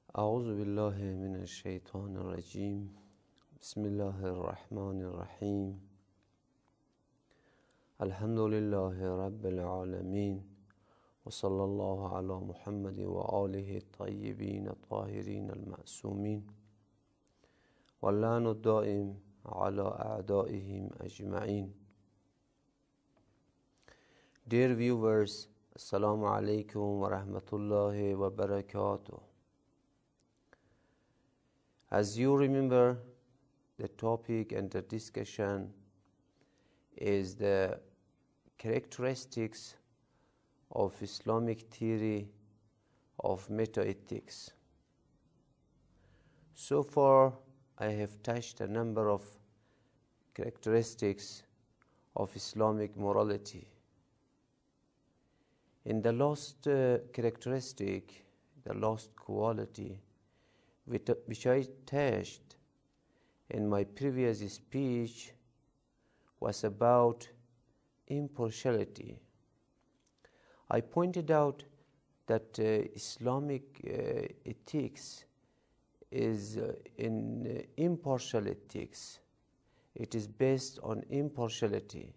أعوذ بالله من الشيطان الرجيم بسم الله الرحمن الرحيم الحمد لله رب العالمين وصلى الله على محمد وآله الطيبين الطاهرين المعصومين واللعن الدائم على أعدائهم أجمعين. Dear viewers, Assalamu alaikum wa rahmatullahi wa barakatuh. As you remember, the topic and the discussion is the characteristics of Islamic theory of metaethics. So far, I have touched a number of characteristics of Islamic morality. In the last characteristic, the last quality, which I touched in my previous speech, was about impartiality. I pointed out that Islamic ethics is in impartial ethics. It is based on impartiality.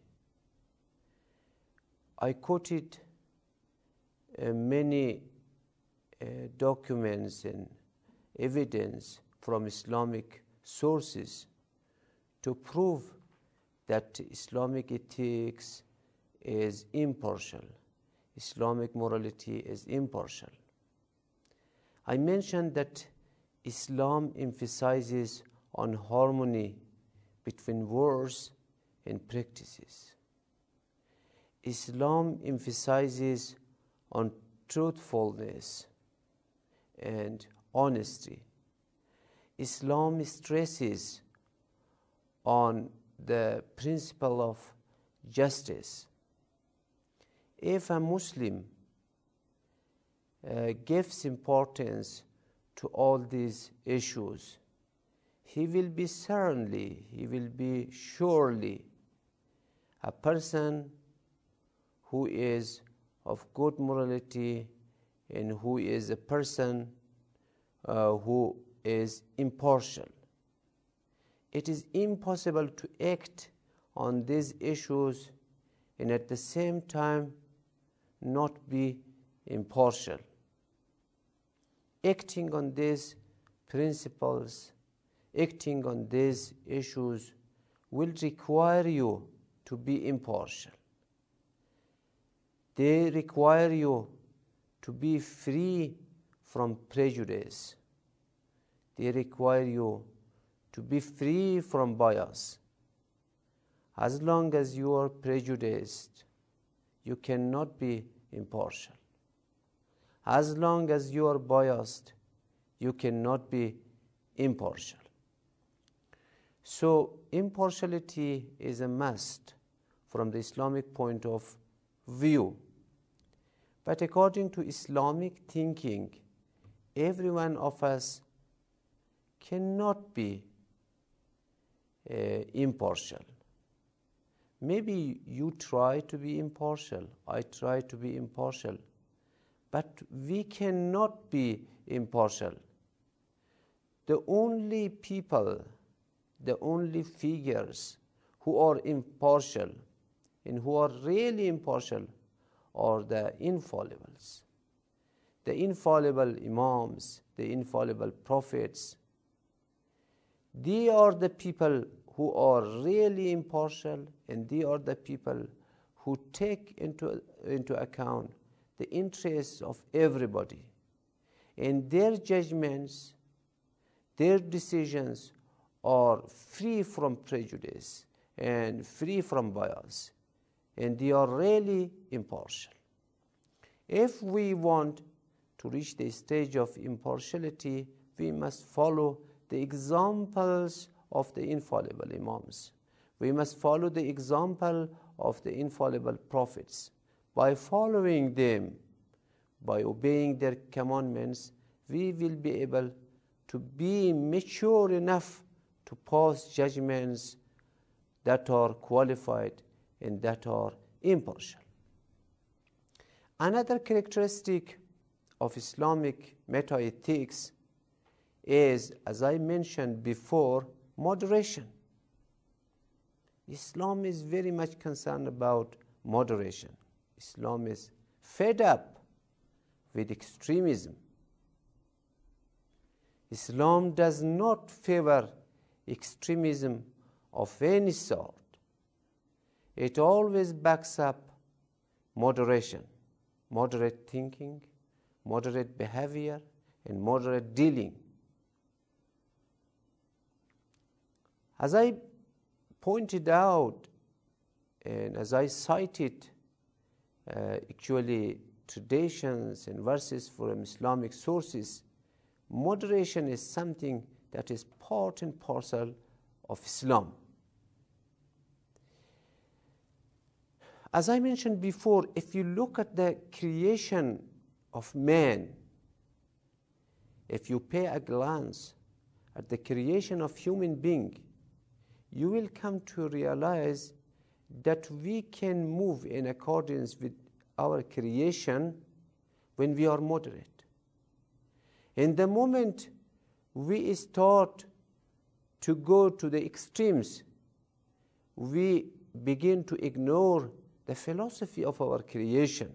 I quoted many documents and evidence from Islamic sources to prove that Islamic ethics is impartial. Islamic morality is impartial. I mentioned that Islam emphasizes on harmony between words and practices. Islam emphasizes on truthfulness and honesty. Islam stresses on the principle of justice. If a Muslim gives importance to all these issues, he will be surely a person who is of good morality and who is a person who is impartial. It is impossible to act on these issues and at the same time not be impartial. Acting on these principles, acting on these issues will require you to be impartial. They require you to be free from prejudice. They require you to be free from bias. As long as you are prejudiced, you cannot be impartial. As long as you are biased, you cannot be impartial. So, impartiality is a must from the Islamic point of view. But according to Islamic thinking, every one of us cannot be impartial. Maybe you try to be impartial, I try to be impartial, but we cannot be impartial. The only people, the only figures who are impartial and who are really impartial are the infallibles. The infallible imams, the infallible prophets. They are the people who are really impartial, and they are the people who take into account the interests of everybody. And their judgments, their decisions are free from prejudice and free from bias. And they are really impartial. If we want to reach the stage of impartiality, we must follow the examples of the infallible imams. We must follow the example of the infallible prophets. By following them, by obeying their commandments, we will be able to be mature enough to pass judgments that are qualified and that are impartial. Another characteristic of Islamic metaethics is, as I mentioned before, moderation. Islam is very much concerned about moderation. Islam is fed up with extremism. Islam does not favor extremism of any sort. It always backs up moderation, moderate thinking, moderate behavior, and moderate dealing. As I pointed out, and as I cited actually traditions and verses from Islamic sources, moderation is something that is part and parcel of Islam. As I mentioned before, if you look at the creation of man, if you pay a glance at the creation of human being, you will come to realize that we can move in accordance with our creation when we are moderate. In the moment we start to go to the extremes, we begin to ignore the philosophy of our creation.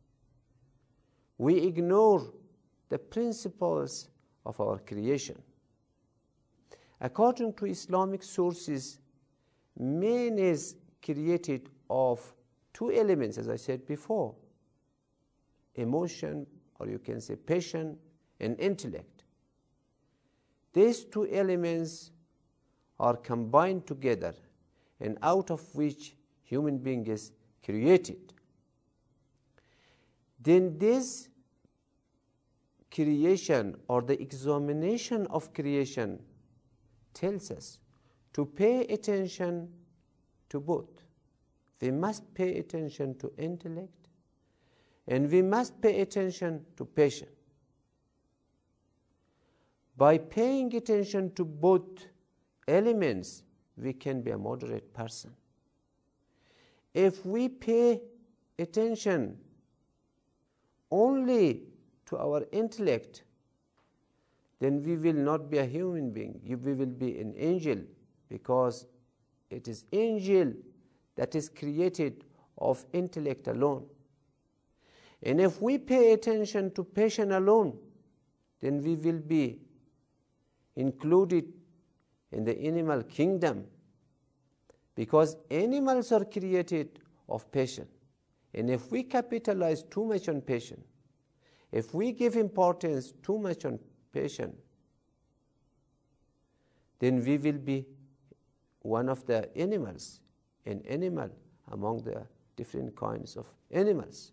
We ignore the principles of our creation. According to Islamic sources, man is created of two elements, as I said before: emotion, or you can say passion, and intellect. These two elements are combined together, and out of which human being is created. Then this creation, or the examination of creation, tells us to pay attention to both. We must pay attention to intellect, and we must pay attention to passion. By paying attention to both elements, we can be a moderate person. If we pay attention only to our intellect, then we will not be a human being. We will be an angel, because it is angel that is created of intellect alone. And if we pay attention to passion alone, then we will be included in the animal kingdom, because animals are created of passion. And if we capitalize too much on passion, if we give importance too much on passion, then we will be one of the animals, an animal among the different kinds of animals.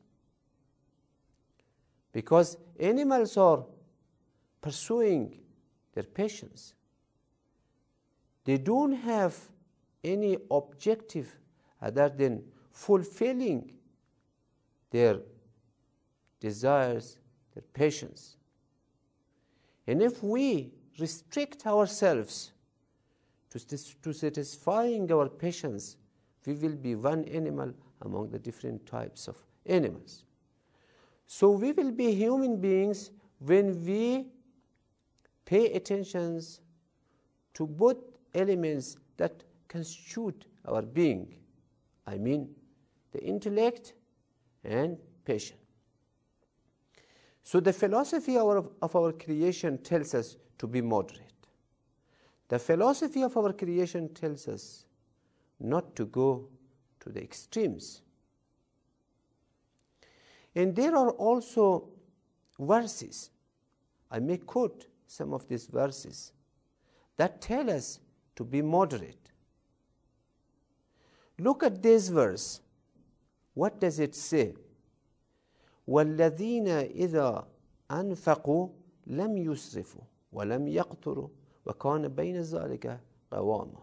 Because animals are pursuing their passions. They don't have any objective other than fulfilling their desires, their passions. And if we restrict ourselves to satisfying our passions, we will be one animal among the different types of animals. So we will be human beings when we pay attention to both elements that constitute our being. I mean, the intellect and passion. So the philosophy of our creation tells us to be moderate. The philosophy of our creation tells us not to go to the extremes. And there are also verses, I may quote some of these verses, that tell us to be moderate. Look at this verse. What does it say? وَالَّذِينَ إِذَا أَنفَقُوا لَمْ يُسْرِفُوا وَلَمْ يَقْتُرُوا وَكَانَ بَيْنَ ذَلِكَ قَوَامًا.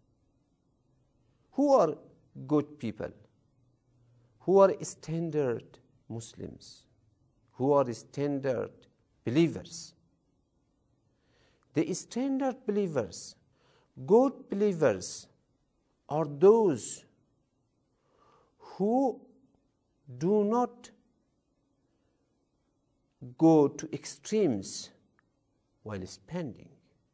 Who are good people? Who are standard Muslims? Who are standard believers? The standard believers, good believers, are those who do not go to extremes while spending.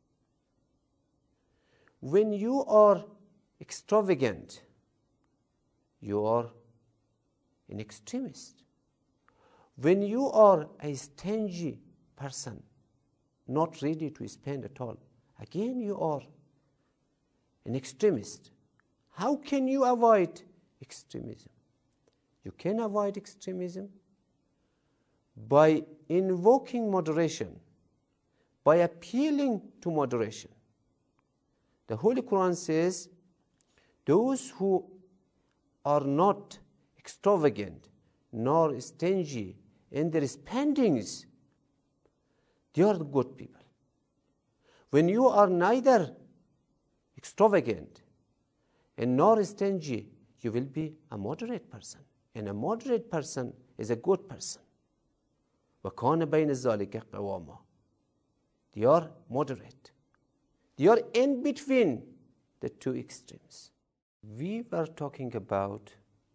When you are extravagant, you are an extremist. When you are a stingy person, not ready to spend at all, again you are an extremist. How can you avoid extremism? You can avoid extremism by invoking moderation, by appealing to moderation. The Holy Quran says, those who are not extravagant nor stingy in their spendings, they are the good people. When you are neither extravagant and nor stingy, you will be a moderate person. And a moderate person is a good person. وَكَانَ بَيْنَ ذَلِكَ قَوَامًا. They are moderate. They are in between the two extremes. We were talking about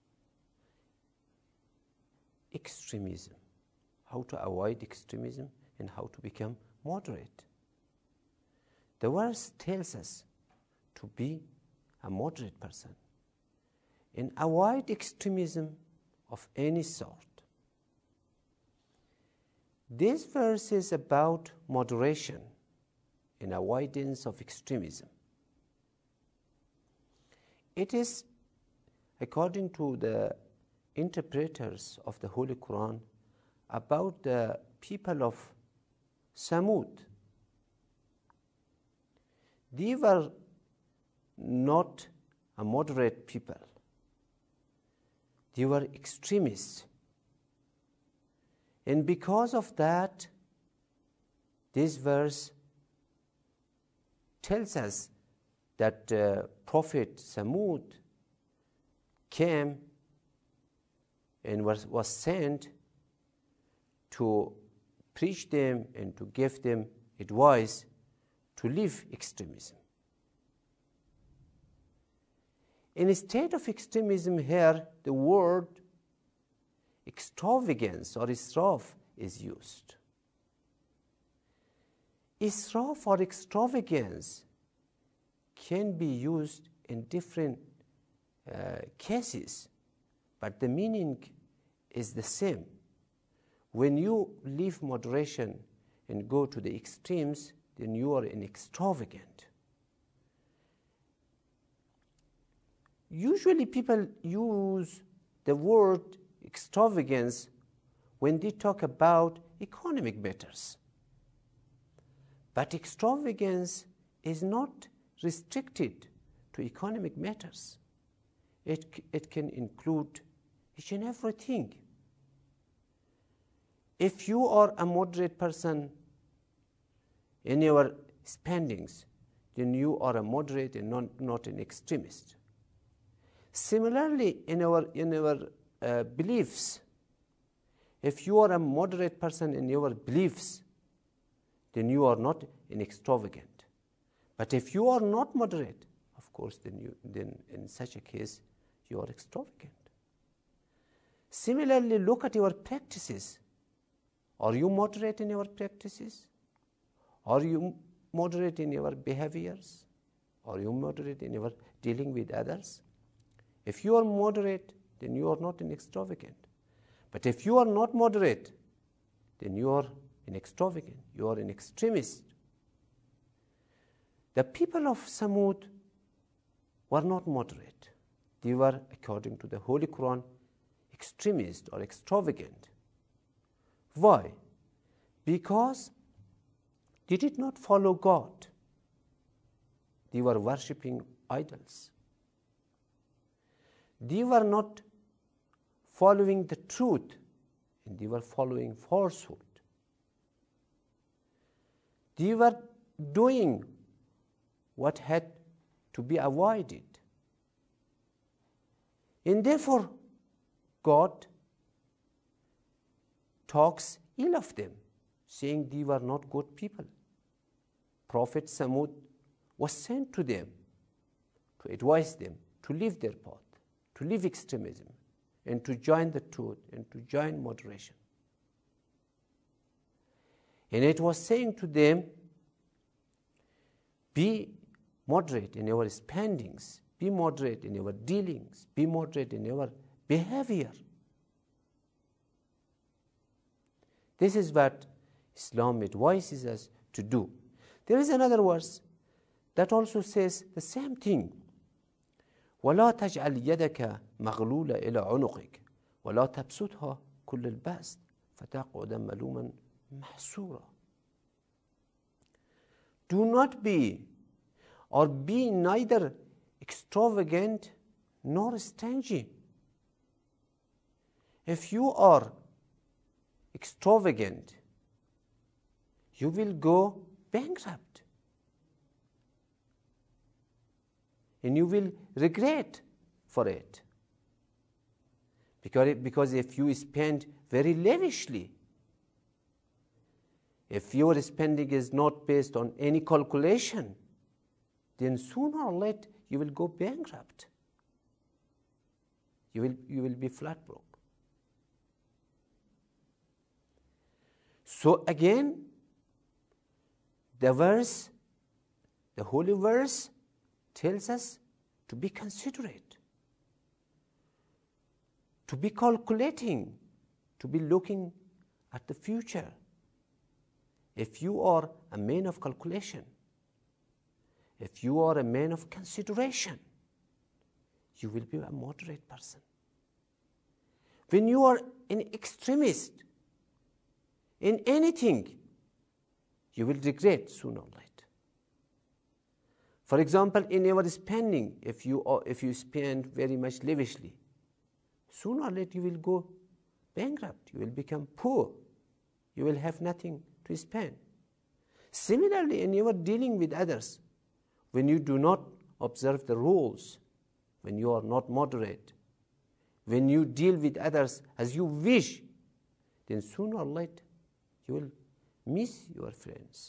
extremism, how to avoid extremism and how to become moderate. The verse tells us to be a moderate person and avoid extremism of any sort. This verse is about moderation and avoidance of extremism. It is, according to the interpreters of the Holy Quran, about the people of Samud. They were not a moderate people. They were extremists. And because of that, this verse tells us that Prophet Samud came and was sent to preach them and to give them advice to leave extremism. Instead of extremism here, the word extravagance or israf is used. Israf or extravagance can be used in different cases, but the meaning is the same. When you leave moderation and go to the extremes, then you are an extravagant. Usually people use the word extravagance when they talk about economic matters. But extravagance is not restricted to economic matters. It can include each and everything. If you are a moderate person in your spendings, then you are a moderate and not an extremist. Similarly, in our beliefs, if you are a moderate person in your beliefs, then you are not an extravagant. But if you are not moderate, of course, then in such a case, you are extravagant. Similarly, look at your practices. Are you moderate in your practices? Are you moderate in your behaviors? Are you moderate in your dealing with others? If you are moderate, then you are not an extravagant. But if you are not moderate, then you are an extravagant. You are an extremist. The people of Samud were not moderate. They were, according to the Holy Quran, extremist or extravagant. Why? Because they did not follow God. They were worshipping idols. They were not following the truth, and they were following falsehood. They were doing what had to be avoided. And therefore, God talks ill of them, saying they were not good people. Prophet Samud was sent to them to advise them to leave their path, to leave extremism, and to join the truth, and to join moderation. And it was saying to them Be moderate in your spendings. Be moderate in your dealings. Be moderate in your behavior. This is what Islam advises us to do. There is another verse that also says the same thing. وَلَا تَجْعَلْ يَدَكَ مَغْلُولَ إِلَى عُنُقِكَ وَلَا تَبْسُطْهَا كُلَّ الْبَسْطِ فَتَقْعُدَ مَلُومًا مَحْسُورًا. Do not be, or be neither extravagant nor stingy. If you are extravagant, you will go bankrupt. And you will regret for it. Because if you spend very lavishly, if your spending is not based on any calculation, then sooner or later you will go bankrupt. You will be flat broke. So again, the holy verse tells us to be considerate, to be calculating, to be looking at the future. If you are a man of calculation, if you are a man of consideration, you will be a moderate person. When you are an extremist in anything, you will regret sooner or later. For example, in your spending, if you spend very much lavishly, sooner or later you will go bankrupt. You will become poor. You will have nothing to spend. Similarly, in your dealing with others, when you do not observe the rules, when you are not moderate, when you deal with others as you wish, then sooner or later you will miss your friends.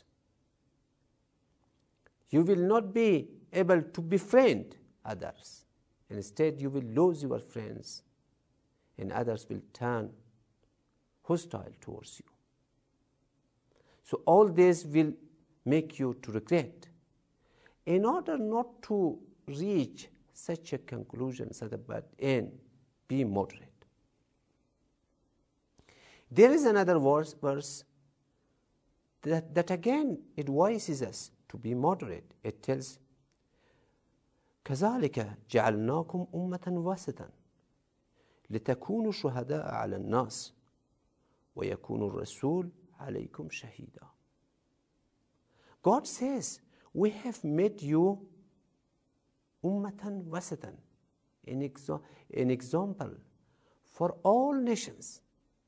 You will not be able to befriend others. Instead, you will lose your friends, and others will turn hostile towards you. So all this will make you to regret. In order not to reach such a conclusion, such a bad end, be moderate. There is another verse that again advises us to be moderate. It tells, كَذَلِكَ جَعَلْنَاكُمْ أُمَّةً وَسَطًا لِتَكُونُوا شُهَدَاءَ عَلَى النَّاسِ وَيَكُونُ الرَّسُولُ عَلَيْكُمْ شَهِيدًا. God says, we have made you ummatan wasatan, an example for all nations.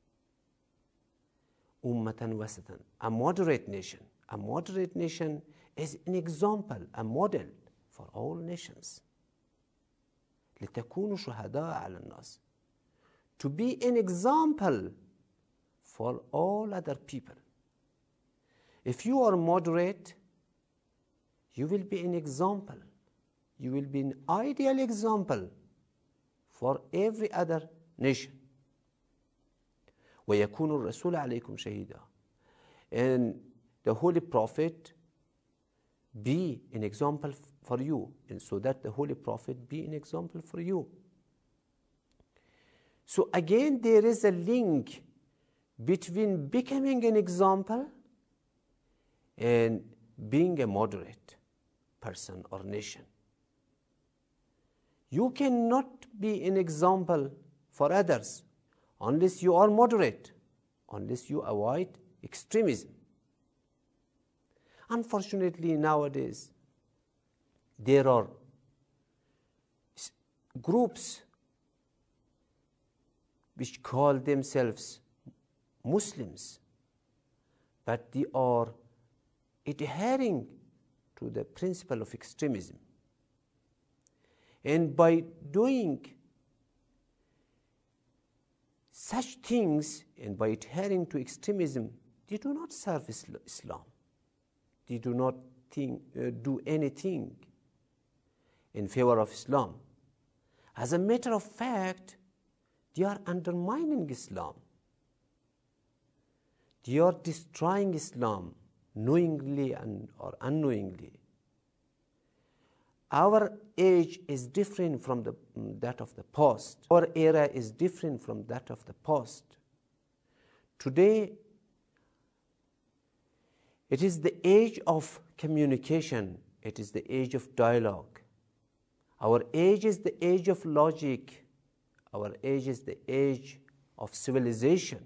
Ummatan wasatan, a moderate nation. A moderate nation is an example, a model for all nations. لِتَكُونُوا شُهَدَاءَ عَلَى النَّاسِ, to be an example for all other people. If you are moderate, you will be an example. You will be an ideal example for every other nation. وَيَكُونُ الرَّسُولُ عَلَيْكُمْ شَهِيدًا. And the Holy Prophet be an example for you, and so that the Holy Prophet be an example for you. So again, there is a link between becoming an example and being a moderate person or nation. You cannot be an example for others unless you are moderate, unless you avoid extremism. Unfortunately, nowadays, there are groups which call themselves Muslims, but they are adhering to the principle of extremism. And by doing such things and by adhering to extremism, they do not serve Islam. They do not do anything in favor of Islam. As a matter of fact, they are undermining Islam. They are destroying Islam knowingly or unknowingly. Our age is different from that of the past. Our era is different from that of the past. Today, it is the age of communication. It is the age of dialogue. Our age is the age of logic. Our age is the age of civilization.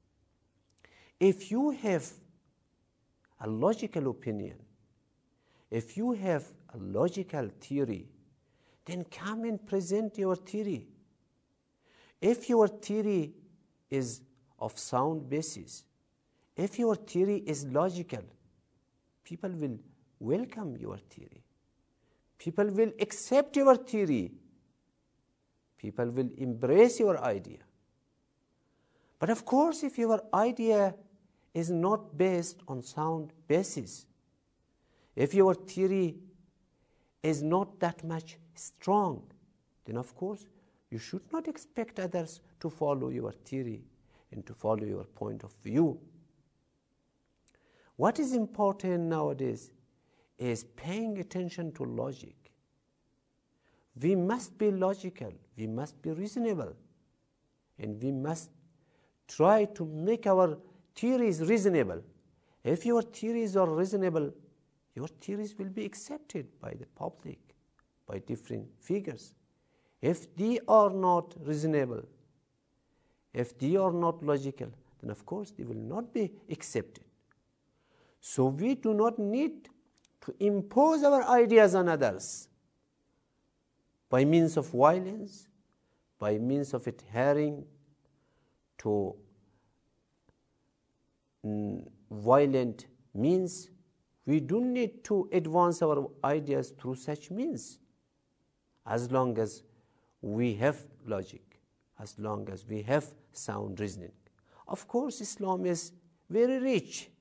If you have a logical opinion, if you have a logical theory, then come and present your theory. If your theory is of sound basis, if your theory is logical, people will welcome your theory. People will accept your theory. People will embrace your idea. But of course, if your idea is not based on sound basis, if your theory is not that much strong, then of course you should not expect others to follow your theory and to follow your point of view. What is important nowadays is paying attention to logic. We must be logical, we must be reasonable, and we must try to make our theories reasonable. If your theories are reasonable, your theories will be accepted by the public, by different figures. If they are not reasonable, if they are not logical, then of course they will not be accepted. So we do not need to impose our ideas on others by means of violence, by means of adhering to violent means. We do need to advance our ideas through such means, as long as we have logic, as long as we have sound reasoning. Of course, Islam is very rich.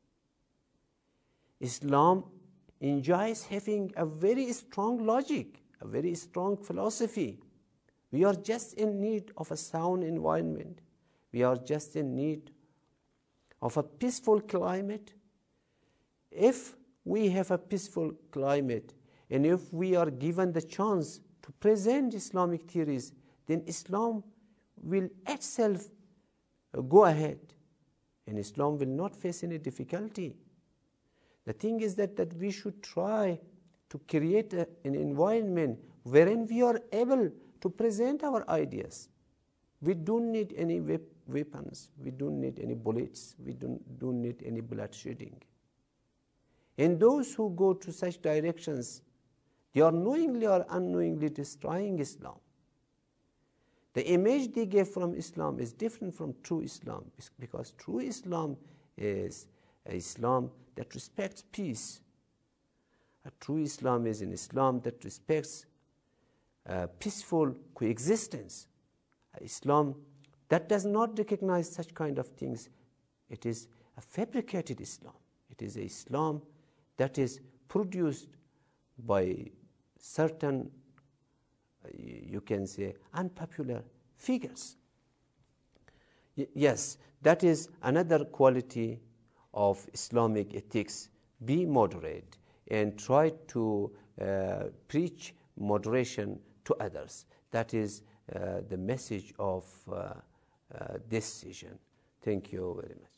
Islam enjoys having a very strong logic, a very strong philosophy. We are just in need of a sound environment. We are just in need of a peaceful climate. If we have a peaceful climate, and if we are given the chance to present Islamic theories, then Islam will itself go ahead, and Islam will not face any difficulty. The thing is that we should try to create an environment wherein we are able to present our ideas. We don't need any weapons, we don't need any bullets, we don't need any bloodshedding. And those who go to such directions, they are knowingly or unknowingly destroying Islam. The image they give from Islam is different from true Islam, because true Islam is an Islam that respects peace. A true Islam is an Islam that respects peaceful coexistence. An Islam that does not recognize such kind of things. It is a fabricated Islam. It is an Islam that is produced by certain, you can say, unpopular figures. Yes, that is another quality of Islamic ethics. Be moderate and try to preach moderation to others. That is the message of this session. Thank you very much.